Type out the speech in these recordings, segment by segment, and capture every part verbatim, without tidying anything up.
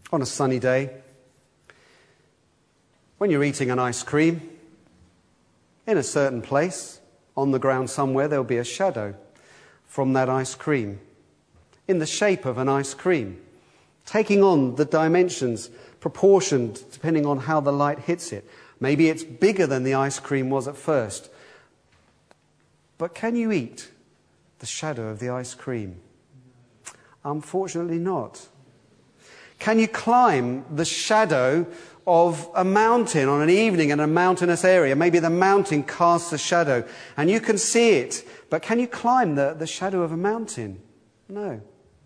on a sunny day, when you're eating an ice cream, in a certain place, on the ground somewhere, there'll be a shadow from that ice cream, in the shape of an ice cream, taking on the dimensions, proportioned depending on how the light hits it. Maybe it's bigger than the ice cream was at first. But can you eat the shadow of the ice cream? Unfortunately not. Can you climb the shadow of a mountain on an evening in a mountainous area? Maybe the mountain casts a shadow and you can see it, but can you climb the, the shadow of a mountain? No.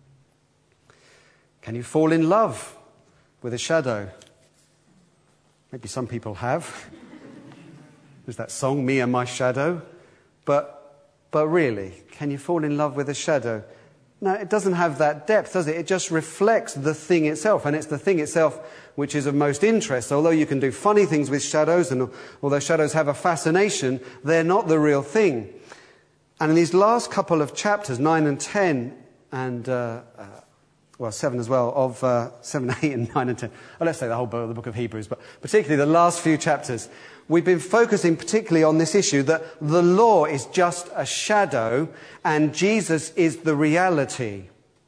Can you fall in love with a shadow? Maybe some people have. There's that song, Me and My Shadow. But, but really, can you fall in love with a shadow? No, it doesn't have that depth, does it? It just reflects the thing itself, and it's the thing itself which is of most interest. Although you can do funny things with shadows, and although shadows have a fascination, they're not the real thing. And in these last couple of chapters, nine and ten, and uh, uh, well, seven as well, of uh, seven, eight, and nine and ten. Well, let's say the whole book, the book of Hebrews, but particularly the last few chapters, we've been focusing particularly on this issue that the law is just a shadow and Jesus is the reality.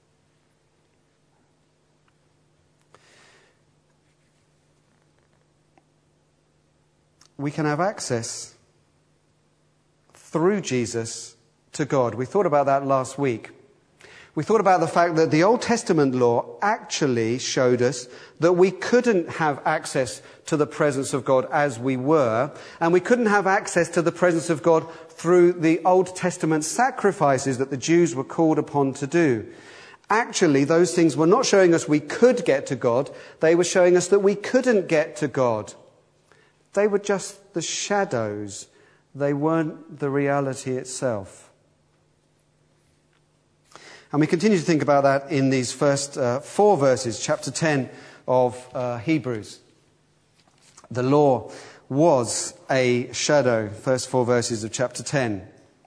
We can have access through Jesus to God. We thought about that last week. We thought about the fact that the Old Testament law actually showed us that we couldn't have access to the presence of God as we were, and we couldn't have access to the presence of God through the Old Testament sacrifices that the Jews were called upon to do. Actually, those things were not showing us we could get to God, they were showing us that we couldn't get to God. They were just the shadows, they weren't the reality itself. And we continue to think about that in these first uh, four verses, chapter ten of uh, Hebrews. The law was a shadow, first four verses of chapter ten.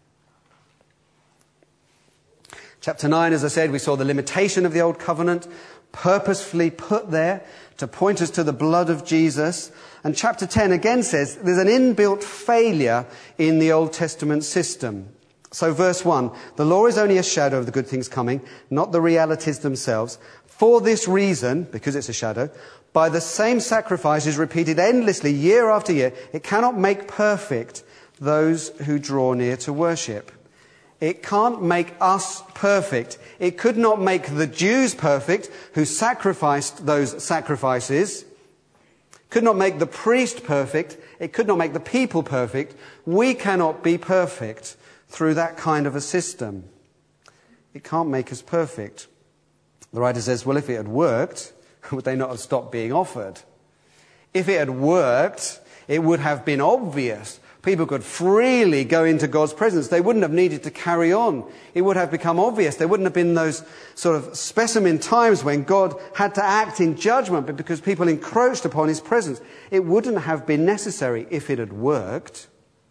Chapter nine, as I said, we saw the limitation of the old covenant, purposefully put there to point us to the blood of Jesus. And chapter ten again says there's an inbuilt failure in the Old Testament system. So verse one, the law is only a shadow of the good things coming, not the realities themselves. For this reason, because it's a shadow, by the same sacrifices repeated endlessly year after year, it cannot make perfect those who draw near to worship. It can't make us perfect. It could not make the Jews perfect who sacrificed those sacrifices. Could not make the priest perfect. It could not make the people perfect. We cannot be perfect through that kind of a system. It can't make us perfect. The writer says, well, if it had worked, would they not have stopped being offered? If it had worked, it would have been obvious. People could freely go into God's presence. They wouldn't have needed to carry on. It would have become obvious. There wouldn't have been those sort of specimen times when God had to act in judgment but because people encroached upon his presence. It wouldn't have been necessary if it had worked.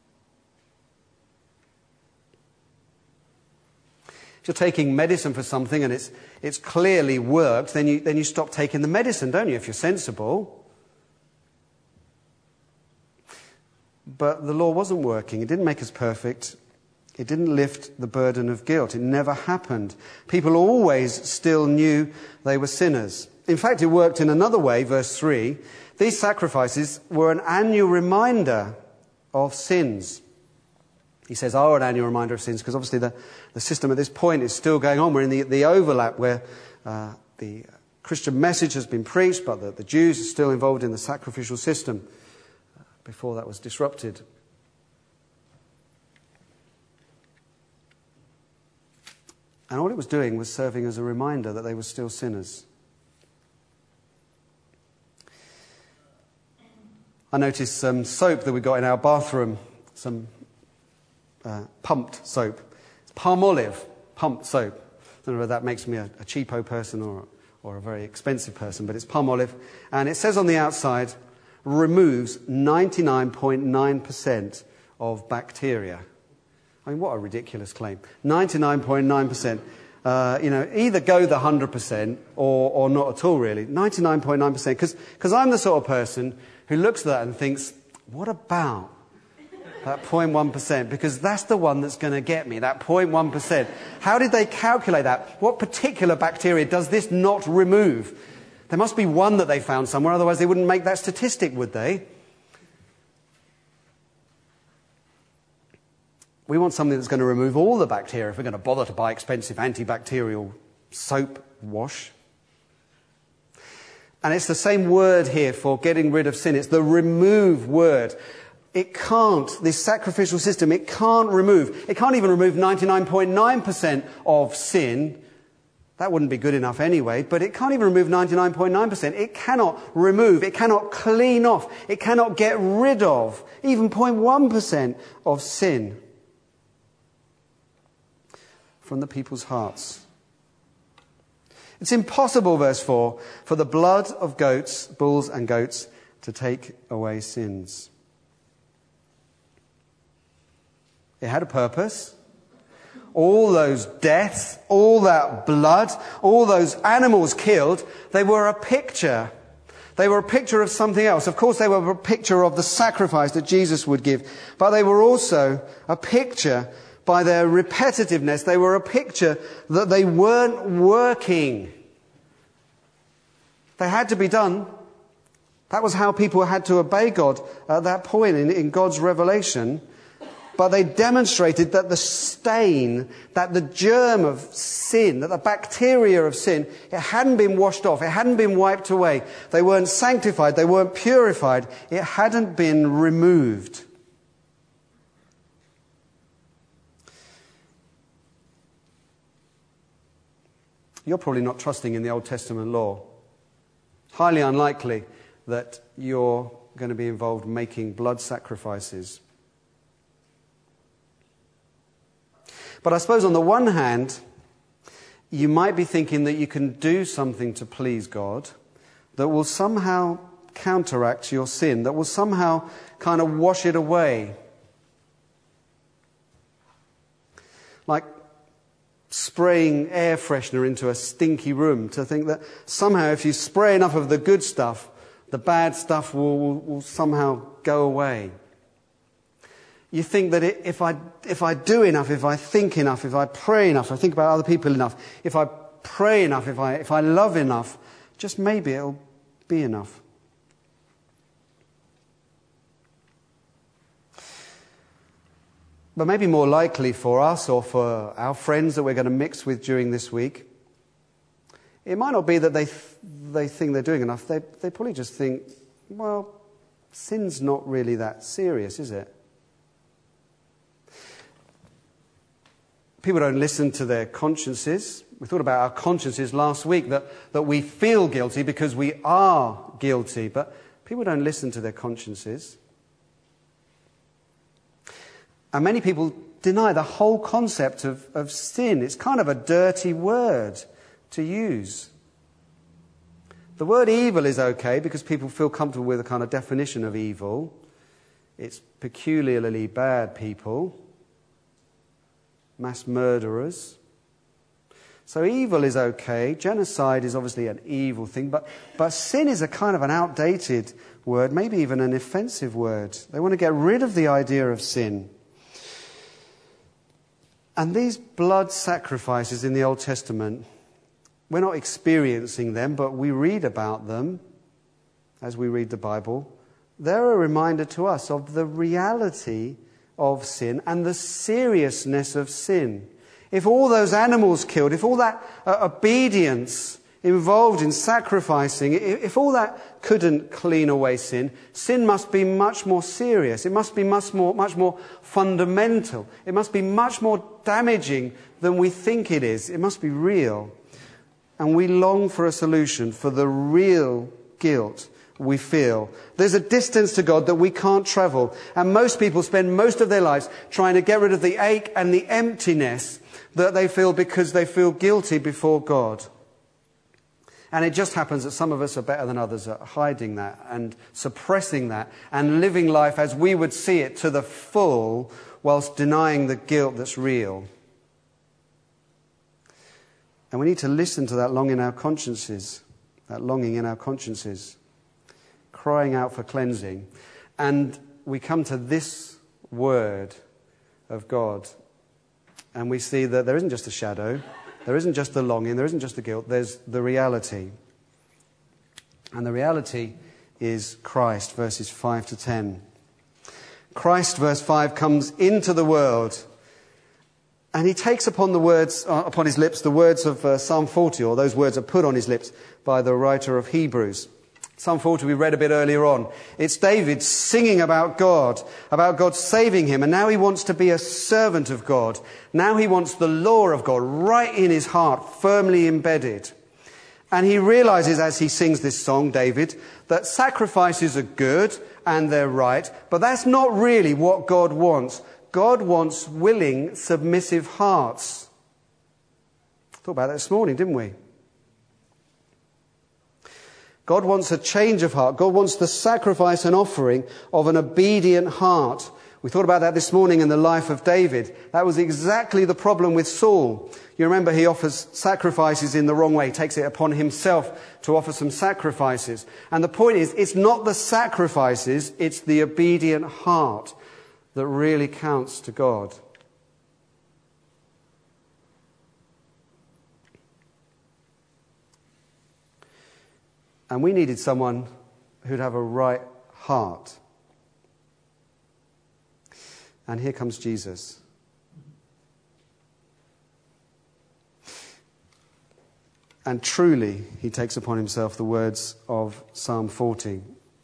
If you're taking medicine for something and it's it's clearly worked, then you then you stop taking the medicine, don't you, if you're sensible? But the law wasn't working. It didn't make us perfect. It didn't lift the burden of guilt. It never happened. People always still knew they were sinners. In fact, it worked in another way, verse three. These sacrifices were an annual reminder of sins. He says, oh, an annual reminder of sins, because obviously the, the system at this point is still going on. We're in the, the overlap where uh, the Christian message has been preached, but the, the Jews are still involved in the sacrificial system uh, before that was disrupted. And all it was doing was serving as a reminder that they were still sinners. I noticed some soap that we got in our bathroom, some Uh, pumped soap. It's palm olive pumped soap. I don't know whether that makes me a, a cheapo person or, or a very expensive person, but it's palm olive. And it says on the outside, removes ninety-nine point nine percent of bacteria. I mean, what a ridiculous claim. ninety-nine point nine percent. Uh, you know, either go the one hundred percent or, or not at all, really. ninety-nine point nine percent. Because I'm the sort of person who looks at that and thinks, what about that zero point one percent? Because that's the one that's going to get me, that zero point one percent. How did they calculate that? What particular bacteria does this not remove? There must be one that they found somewhere, otherwise they wouldn't make that statistic, would they? We want something that's going to remove all the bacteria if we're going to bother to buy expensive antibacterial soap wash. And it's the same word here for getting rid of sin. It's the remove word. It can't, this sacrificial system, it can't remove. It can't even remove ninety-nine point nine percent of sin. That wouldn't be good enough anyway, but it can't even remove ninety-nine point nine percent. It cannot remove, it cannot clean off, it cannot get rid of even zero point one percent of sin from the people's hearts. It's impossible, verse four, for the blood of goats, bulls and goats to take away sins. It had a purpose. All those deaths, all that blood, all those animals killed, they were a picture. They were a picture of something else. Of course, they were a picture of the sacrifice that Jesus would give. But they were also a picture, by their repetitiveness, they were a picture that they weren't working. They had to be done. That was how people had to obey God at that point in, in God's revelation. But they demonstrated that the stain, that the germ of sin, that the bacteria of sin, it hadn't been washed off, it hadn't been wiped away. They weren't sanctified, they weren't purified, it hadn't been removed. You're probably not trusting in the Old Testament law. Highly unlikely that you're going to be involved making blood sacrifices. But I suppose on the one hand, you might be thinking that you can do something to please God that will somehow counteract your sin, that will somehow kind of wash it away. Like spraying air freshener into a stinky room, to think that somehow if you spray enough of the good stuff, the bad stuff will, will, will somehow go away. You think that if I, if I do enough, if I think enough, if I pray enough, I think about other people enough, if I pray enough, if I, if I love enough, just maybe it'll be enough. But maybe more likely for us or for our friends that we're going to mix with during this week, it might not be that they th- they think they're doing enough. They they probably just think, well, sin's not really that serious, is it? People don't listen to their consciences. We thought about our consciences last week, that, that we feel guilty because we are guilty, but people don't listen to their consciences. And many people deny the whole concept of, of sin. It's kind of a dirty word to use. The word evil is okay because people feel comfortable with a kind of definition of evil. It's peculiarly bad people. Mass murderers. So evil is okay. Genocide is obviously an evil thing. But, but sin is a kind of an outdated word, maybe even an offensive word. They want to get rid of the idea of sin. And these blood sacrifices in the Old Testament, we're not experiencing them, but we read about them as we read the Bible. They're a reminder to us of the reality of sin and the seriousness of sin. If all those animals killed, if all that uh, obedience involved in sacrificing, if all that couldn't clean away sin, sin must be much more serious. It must be much more, much more fundamental. It must be much more damaging than we think it is. It must be real. And we long for a solution for the real guilt we feel. There's a distance to God that we can't travel. And most people spend most of their lives trying to get rid of the ache and the emptiness that they feel because they feel guilty before God. And it just happens that some of us are better than others at hiding that and suppressing that and living life as we would see it to the full whilst denying the guilt that's real. And we need to listen to that longing in our consciences, that longing in our consciences, crying out for cleansing. And we come to this word of God, and we see that there isn't just a shadow, there isn't just the longing, there isn't just the guilt, there's the reality. And the reality is Christ, verses five to ten. Christ, verse five, comes into the world, and he takes upon the words, uh, upon his lips, the words of uh, Psalm forty, or those words are put on his lips by the writer of Hebrews. Psalm forty we read a bit earlier on. It's David singing about God, about God saving him, and now he wants to be a servant of God. Now he wants the law of God right in his heart, firmly embedded. And he realizes as he sings this song, David, that sacrifices are good and they're right, but that's not really what God wants. God wants willing, submissive hearts. Thought about that this morning, didn't we? God wants a change of heart. God wants the sacrifice and offering of an obedient heart. We thought about that this morning in the life of David. That was exactly the problem with Saul. You remember he offers sacrifices in the wrong way. He takes it upon himself to offer some sacrifices. And the point is, it's not the sacrifices, it's the obedient heart that really counts to God. And we needed someone who'd have a right heart. And here comes Jesus. And truly, he takes upon himself the words of Psalm forty.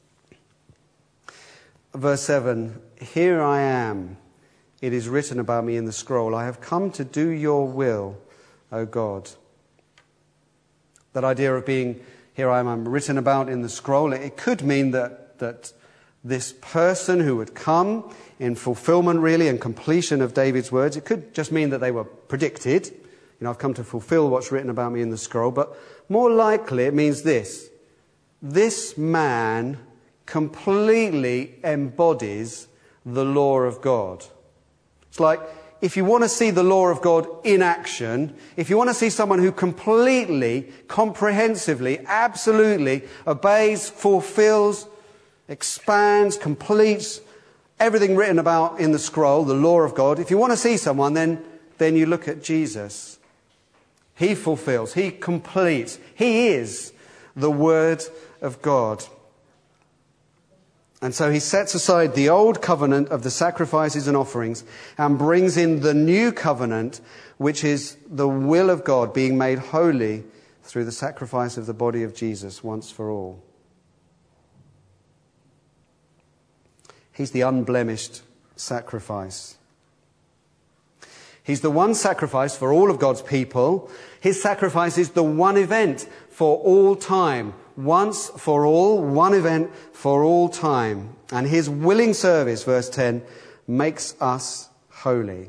Verse seven, "Here I am, it is written about me in the scroll. I have come to do your will, O God." That idea of being, here I am, I'm written about in the scroll, it could mean that, that this person who would come in fulfillment, really, and completion of David's words, it could just mean that they were predicted. You know, I've come to fulfill what's written about me in the scroll. But more likely it means this. This man completely embodies the law of God. It's like, if you want to see the law of God in action, if you want to see someone who completely, comprehensively, absolutely obeys, fulfills, expands, completes everything written about in the scroll, the law of God, if you want to see someone, then, then you look at Jesus. He fulfills, he completes, he is the Word of God. And so he sets aside the old covenant of the sacrifices and offerings and brings in the new covenant, which is the will of God being made holy through the sacrifice of the body of Jesus once for all. He's the unblemished sacrifice. He's the one sacrifice for all of God's people. His sacrifice is the one event for all time. Once for all, one event for all time. And his willing service, verse ten, makes us holy.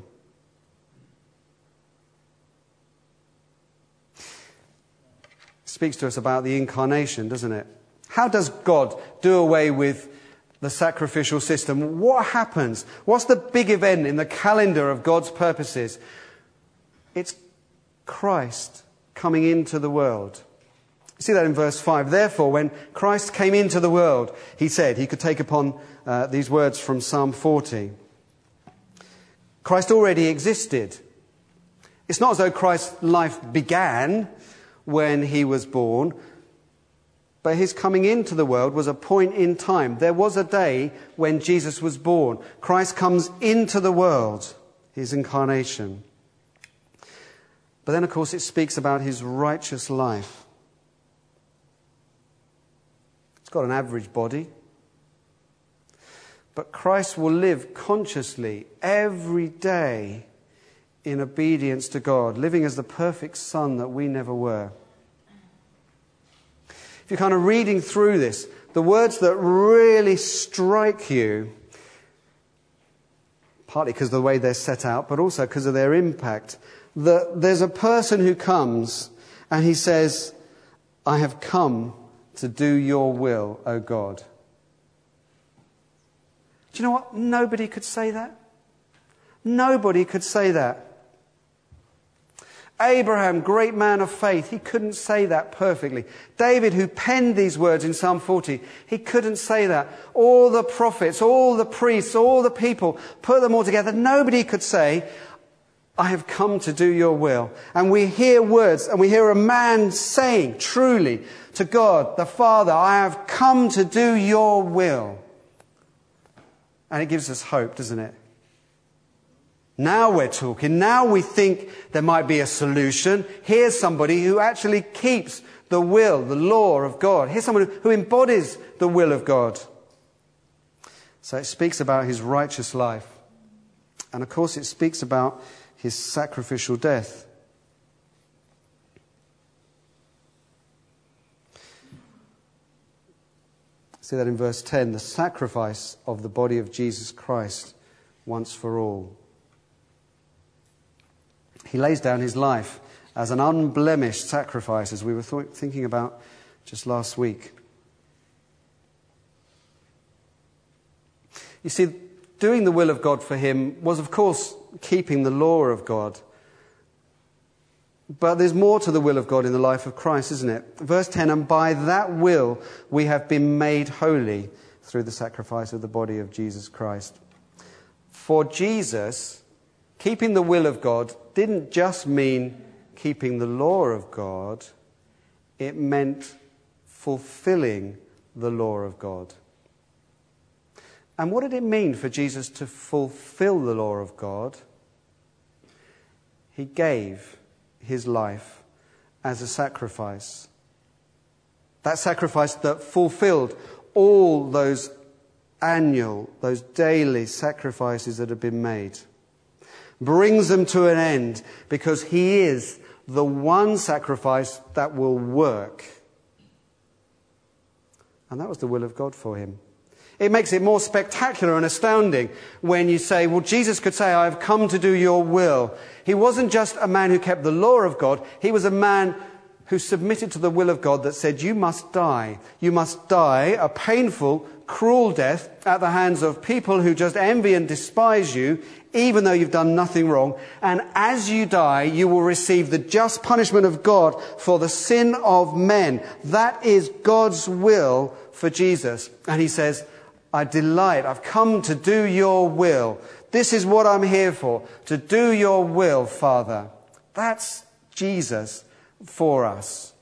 Speaks to us about the incarnation, doesn't it? How does God do away with the sacrificial system? What happens? What's the big event in the calendar of God's purposes? It's Christ coming into the world. You see that in verse five. Therefore, when Christ came into the world, he said, he could take upon uh, these words from Psalm forty. Christ already existed. It's not as though Christ's life began when he was born, but his coming into the world was a point in time. There was a day when Jesus was born. Christ comes into the world, his incarnation. But then, of course, it speaks about his righteous life. It's got an average body. But Christ will live consciously every day in obedience to God, living as the perfect Son that we never were. If you're kind of reading through this, the words that really strike you, partly because of the way they're set out, but also because of their impact, that there's a person who comes and he says, I have come to do your will, O God. Do you know what? Nobody could say that. Nobody could say that. Abraham, great man of faith, he couldn't say that perfectly. David, who penned these words in Psalm forty, he couldn't say that. All the prophets, all the priests, all the people, put them all together. Nobody could say, I have come to do your will. And we hear words, and we hear a man saying truly to God, the Father, I have come to do your will. And it gives us hope, doesn't it? Now we're talking. Now we think there might be a solution. Here's somebody who actually keeps the will, the law of God. Here's someone who embodies the will of God. So it speaks about his righteous life. And of course it speaks about his sacrificial death. See that in verse ten, the sacrifice of the body of Jesus Christ once for all. He lays down his life as an unblemished sacrifice, as we were th- thinking about just last week. You see, doing the will of God for him was, of course, keeping the law of God. But there's more to the will of God in the life of Christ, isn't it? Verse ten, and by that will we have been made holy through the sacrifice of the body of Jesus Christ. For Jesus, keeping the will of God didn't just mean keeping the law of God. It meant fulfilling the law of God. And what did it mean for Jesus to fulfill the law of God? He gave his life as a sacrifice. That sacrifice that fulfilled all those annual, those daily sacrifices that had been made. Brings them to an end because he is the one sacrifice that will work. And that was the will of God for him. It makes it more spectacular and astounding when you say, well, Jesus could say, I have come to do your will. He wasn't just a man who kept the law of God. He was a man who submitted to the will of God that said, you must die. You must die a painful, cruel death at the hands of people who just envy and despise you, even though you've done nothing wrong. And as you die, you will receive the just punishment of God for the sin of men. That is God's will for Jesus. And he says, I delight, I've come to do your will. This is what I'm here for, to do your will, Father. That's Jesus for us.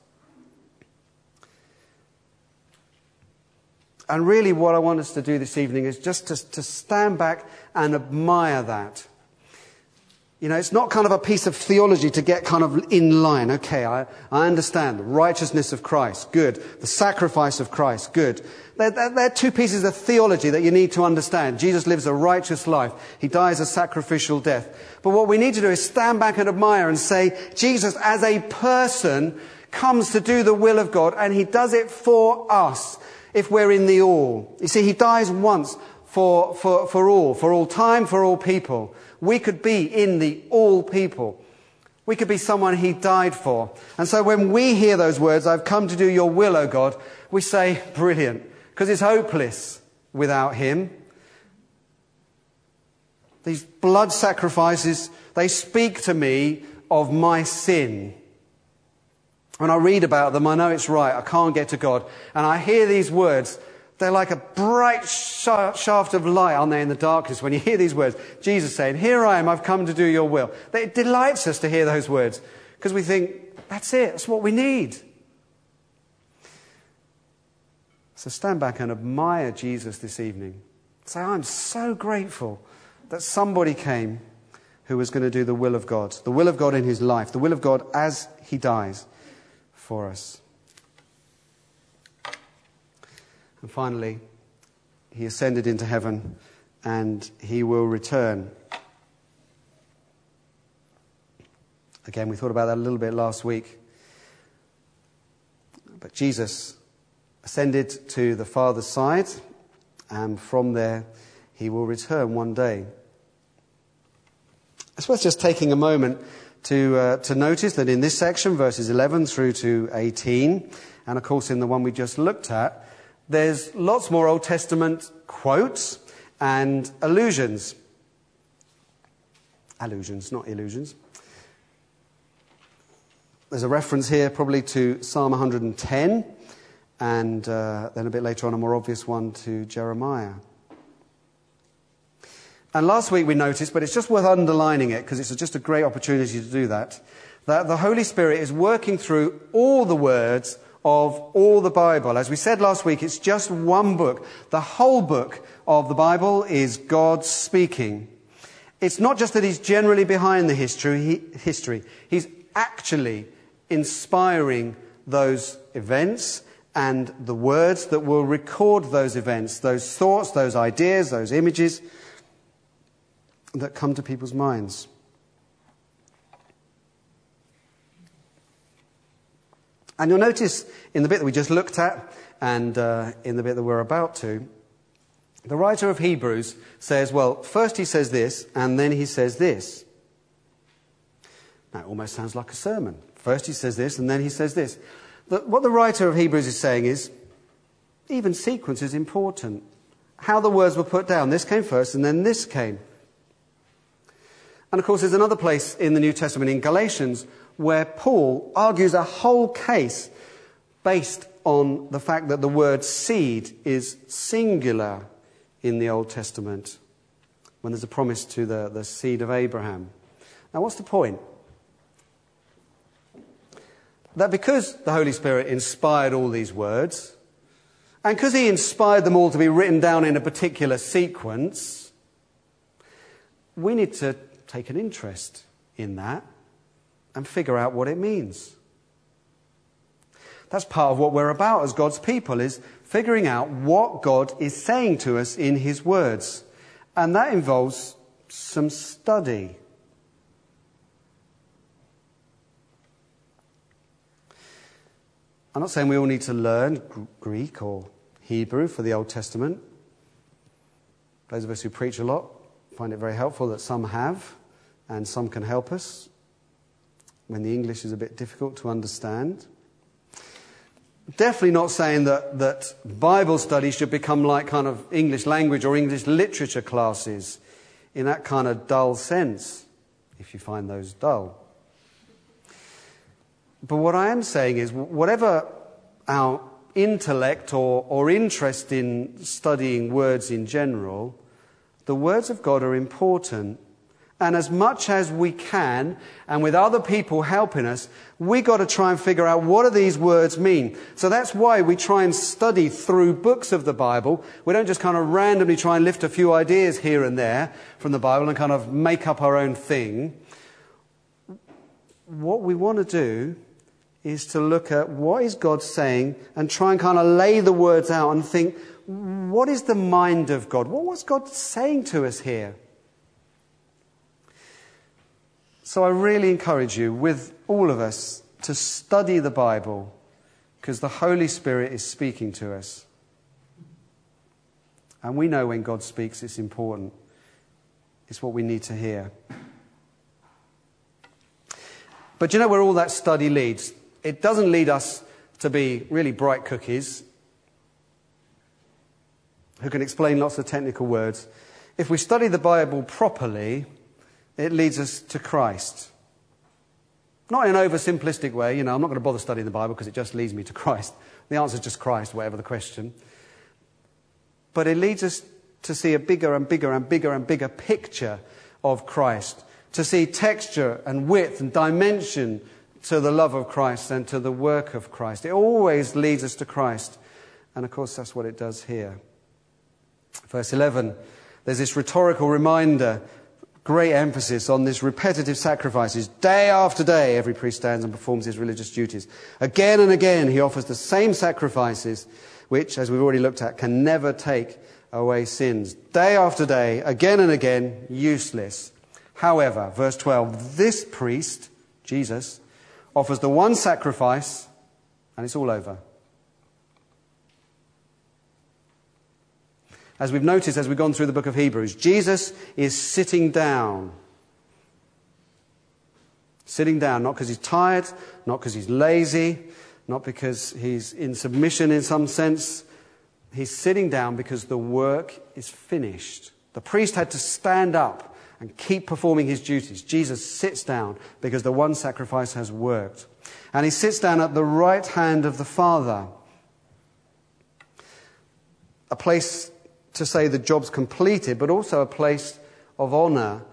And really what I want us to do this evening is just to, to stand back and admire that. You know, it's not kind of a piece of theology to get kind of in line. Okay, I, I understand the righteousness of Christ, good. The sacrifice of Christ, good. They're, they're, they're two pieces of theology that you need to understand. Jesus lives a righteous life. He dies a sacrificial death. But what we need to do is stand back and admire and say, Jesus as a person comes to do the will of God, and he does it for us if we're in the all. You see, he dies once for, for, for all, for all time, for all people. We could be in the all people. We could be someone he died for. And so when we hear those words, I've come to do your will, O God, we say, brilliant, because it's hopeless without him. These blood sacrifices, they speak to me of my sin. When I read about them, I know it's right. I can't get to God. And I hear these words. They're like a bright shaft of light, aren't they, in the darkness when you hear these words. Jesus saying, here I am, I've come to do your will. It delights us to hear those words because we think, that's it, that's what we need. So stand back and admire Jesus this evening. Say, I'm so grateful that somebody came who was going to do the will of God, the will of God in his life, the will of God as he dies for us. And finally, he ascended into heaven and he will return. Again, we thought about that a little bit last week. But Jesus ascended to the Father's side, and from there he will return one day. It's worth just taking a moment to uh, to notice that in this section, verses eleven through to eighteen, and of course in the one we just looked at, there's lots more Old Testament quotes and allusions. Allusions, not illusions. there's a reference here probably to Psalm one hundred ten, and uh, then a bit later on a more obvious one to Jeremiah. And last week we noticed, but it's just worth underlining it because it's just a great opportunity to do that, that the Holy Spirit is working through all the words of all the Bible. As we said last week, it's just one book. The whole book of the Bible is God speaking. It's not just that he's generally behind the history, he, history. He's actually inspiring those events and the words that will record those events, those thoughts, those ideas, those images that come to people's minds. And you'll notice in the bit that we just looked at and uh, in the bit that we're about to, the writer of Hebrews says, well, first he says this and then he says this. Now, it almost sounds like a sermon. First he says this and then he says this. The, what the writer of Hebrews is saying is, even sequence is important. How the words were put down. This came first and then this came. And of course, there's another place in the New Testament, in Galatians, where Paul argues a whole case based on the fact that the word seed is singular in the Old Testament, when there's a promise to the, the seed of Abraham. Now, what's the point? That because the Holy Spirit inspired all these words, and because he inspired them all to be written down in a particular sequence, we need to take an interest in that and figure out what it means. That's part of what we're about as God's people, is figuring out what God is saying to us in his words. And that involves some study. I'm not saying we all need to learn Greek or Hebrew for the Old Testament. Those of us who preach a lot find it very helpful that some have, and some can help us when the English is a bit difficult to understand. Definitely not saying that, that Bible study should become like kind of English language or English literature classes in that kind of dull sense, if you find those dull. But what I am saying is, whatever our intellect or, or interest in studying words in general, the words of God are important. And as much as we can, and with other people helping us, we got to try and figure out what do these words mean. So that's why we try and study through books of the Bible. We don't just kind of randomly try and lift a few ideas here and there from the Bible and kind of make up our own thing. What we want to do is to look at what is God saying and try and kind of lay the words out and think, what is the mind of God? What was God saying to us here? So I really encourage you, with all of us, to study the Bible, because the Holy Spirit is speaking to us. And we know when God speaks, it's important. It's what we need to hear. But do you know where all that study leads? It doesn't lead us to be really bright cookies who can explain lots of technical words. If we study the Bible properly, it leads us to Christ. Not in an oversimplistic way, you know, I'm not going to bother studying the Bible because it just leads me to Christ. The answer is just Christ, whatever the question. But it leads us to see a bigger and bigger and bigger and bigger picture of Christ. To see texture and width and dimension to the love of Christ and to the work of Christ. It always leads us to Christ. And of course, that's what it does here. Verse eleven, there's this rhetorical reminder, great emphasis on this repetitive sacrifices. Day after day, every priest stands and performs his religious duties. Again and again, he offers the same sacrifices, which, as we've already looked at, can never take away sins. Day after day, again and again, useless. However, verse twelve, this priest, Jesus, offers the one sacrifice, and it's all over. As we've noticed as we've gone through the book of Hebrews, Jesus is sitting down. Sitting down, not because he's tired, not because he's lazy, not because he's in submission in some sense. He's sitting down because the work is finished. The priest had to stand up and keep performing his duties. Jesus sits down because the one sacrifice has worked. And he sits down at the right hand of the Father. A place to say the job's completed, but also a place of honour.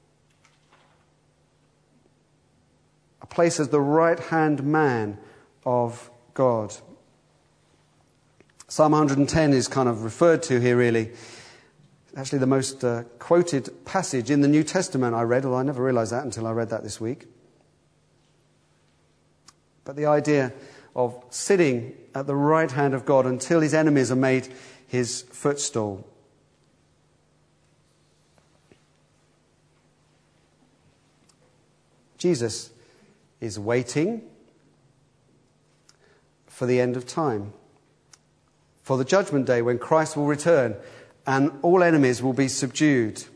A place as the right-hand man of God. Psalm one hundred ten is kind of referred to here, really. Actually, the most uh, quoted passage in the New Testament I read, although I never realised that until I read that this week. But the idea of sitting at the right hand of God until his enemies are made his footstool. Jesus is waiting for the end of time, for the judgment day when Christ will return and all enemies will be subdued.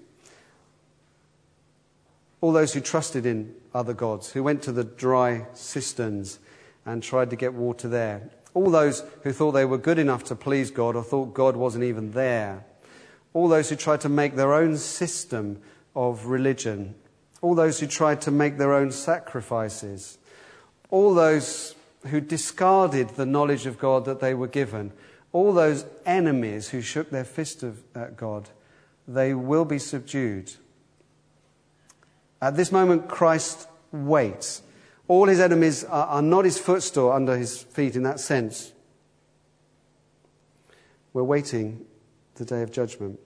All those who trusted in other gods, who went to the dry cisterns and tried to get water there. All those who thought they were good enough to please God or thought God wasn't even there. All those who tried to make their own system of religion. All those who tried to make their own sacrifices. All those who discarded the knowledge of God that they were given. All those enemies who shook their fist at God, they will be subdued. At this moment, Christ waits. All his enemies are, are not his footstool under his feet in that sense. We're waiting the day of judgment.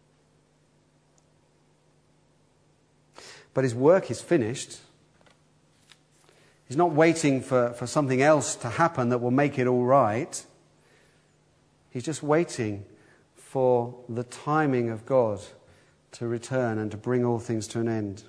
But his work is finished. He's not waiting for, for something else to happen that will make it all right. He's just waiting for the timing of God to return and to bring all things to an end.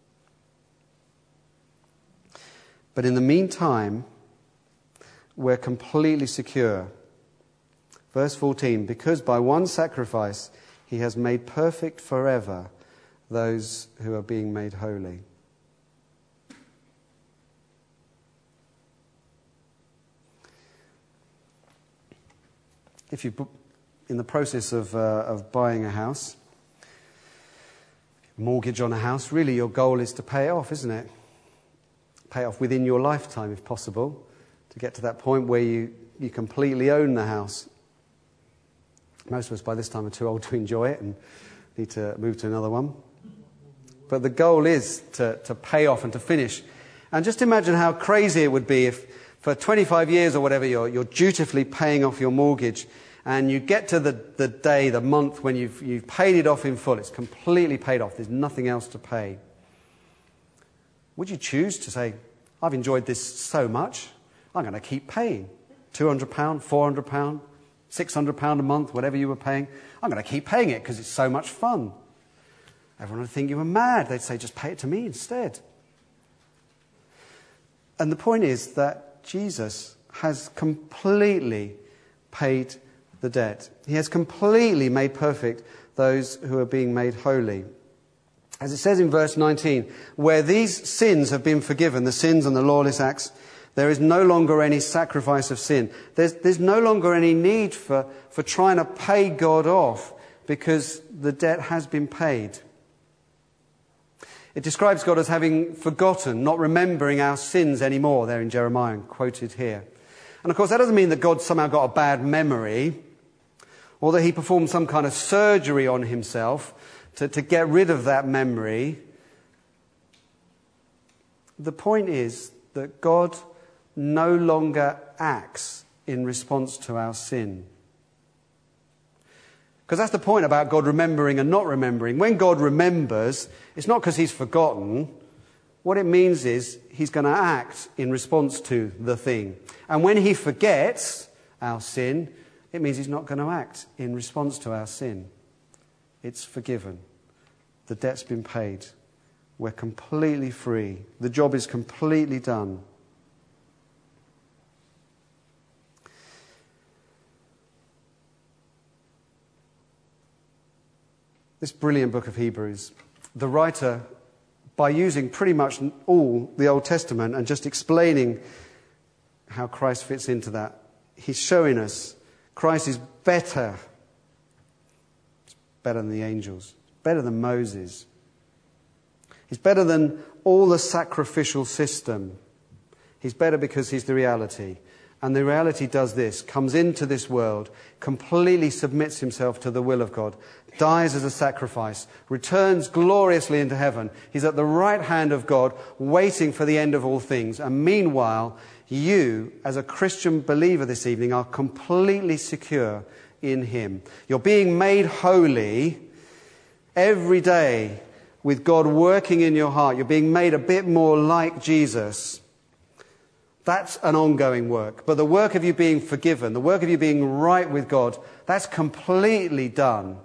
But in the meantime, we're completely secure. Verse fourteen, because by one sacrifice he has made perfect forever those who are being made holy. If you're in the process of, uh, of buying a house, mortgage on a house, really your goal is to pay it off, isn't it? Pay it off within your lifetime, if possible, to get to that point where you, you completely own the house. Most of us by this time are too old to enjoy it and need to move to another one. But the goal is to, to pay off and to finish. And just imagine how crazy it would be if for twenty-five years or whatever you're, you're dutifully paying off your mortgage and you get to the, the day, the month when you've, you've paid it off in full. It's completely paid off. There's nothing else to pay. Would you choose to say, I've enjoyed this so much, I'm going to keep paying two hundred pounds, four hundred pounds, six hundred pounds a month, whatever you were paying. I'm going to keep paying it because it's so much fun. Everyone would think you were mad. They'd say, just pay it to me instead. And the point is that Jesus has completely paid the debt. He has completely made perfect those who are being made holy. As it says in verse nineteen, where these sins have been forgiven, the sins and the lawless acts, there is no longer any sacrifice of sin. There's, there's no longer any need for, for trying to pay God off because the debt has been paid. It describes God as having forgotten, not remembering our sins anymore, there in Jeremiah, quoted here. And of course that doesn't mean that God somehow got a bad memory, or that he performed some kind of surgery on himself to, to get rid of that memory. The point is that God no longer acts in response to our sin. Because that's the point about God remembering and not remembering. When God remembers, it's not because he's forgotten. What it means is he's going to act in response to the thing. And when he forgets our sin, it means he's not going to act in response to our sin. It's forgiven. The debt's been paid. We're completely free. The job is completely done. This brilliant book of Hebrews, the writer, by using pretty much all the Old Testament and just explaining how Christ fits into that, he's showing us Christ is better. It's better than the angels, better than Moses. He's better than all the sacrificial system. He's better because he's the reality. And the reality does this, comes into this world, completely submits himself to the will of God, dies as a sacrifice, returns gloriously into heaven. He's at the right hand of God, waiting for the end of all things. And meanwhile, you, as a Christian believer this evening, are completely secure in him. You're being made holy every day with God working in your heart. You're being made a bit more like Jesus. That's an ongoing work. But the work of you being forgiven, the work of you being right with God, that's completely done.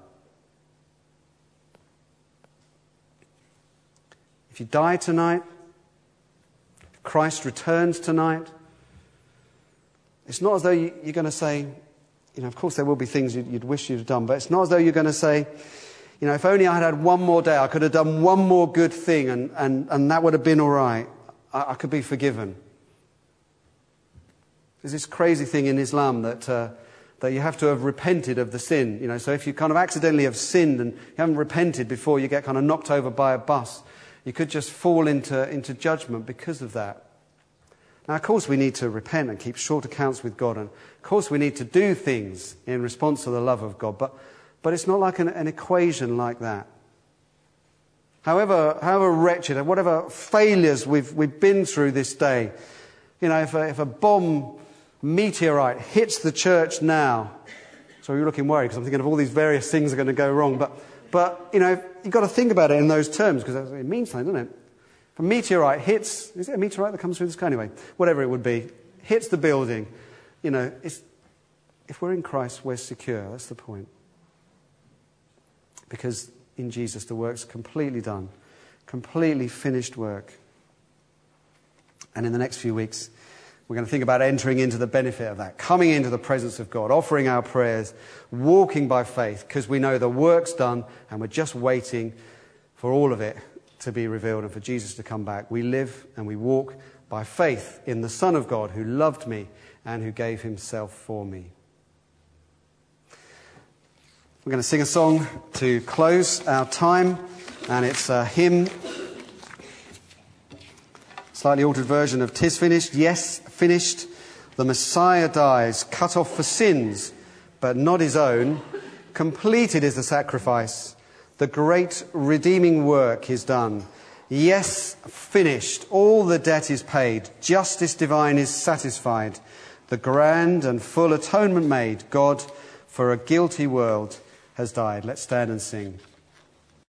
If you die tonight, if Christ returns tonight, it's not as though you, you're going to say, you know, of course there will be things you'd, you'd wish you'd have done, but it's not as though you're going to say, you know, if only I had had one more day, I could have done one more good thing and, and, and that would have been all right. I, I could be forgiven. There's this crazy thing in Islam that uh, that you have to have repented of the sin. You know, so if you kind of accidentally have sinned and you haven't repented before you get kind of knocked over by a bus, you could just fall into, into judgment because of that. Now, of course, we need to repent and keep short accounts with God. And, of course, we need to do things in response to the love of God. But, but it's not like an, an equation like that. However, however wretched, whatever failures we've, we've been through this day, you know, if a, if a bomb meteorite hits the church now, so you're looking worried because I'm thinking of all these various things that are going to go wrong. But, but you know, you've got to think about it in those terms because it means something, doesn't it? If a meteorite hits, is it a meteorite that comes through the sky anyway? Whatever it would be, hits the building, you know, it's, if we're in Christ, we're secure. That's the point. Because in Jesus, the work's completely done, completely finished work. And in the next few weeks, we're going to think about entering into the benefit of that, coming into the presence of God, offering our prayers, walking by faith, because we know the work's done and we're just waiting for all of it to be revealed and for Jesus to come back. We live and we walk by faith in the Son of God who loved me and who gave himself for me. We're going to sing a song to close our time, and it's a hymn, slightly altered version of "'Tis finished, yes, finished, the Messiah dies, cut off for sins, but not his own. Completed is the sacrifice, the great redeeming work is done. Yes, finished, all the debt is paid, justice divine is satisfied, the grand and full atonement made, God for a guilty world has died." Let's stand and sing.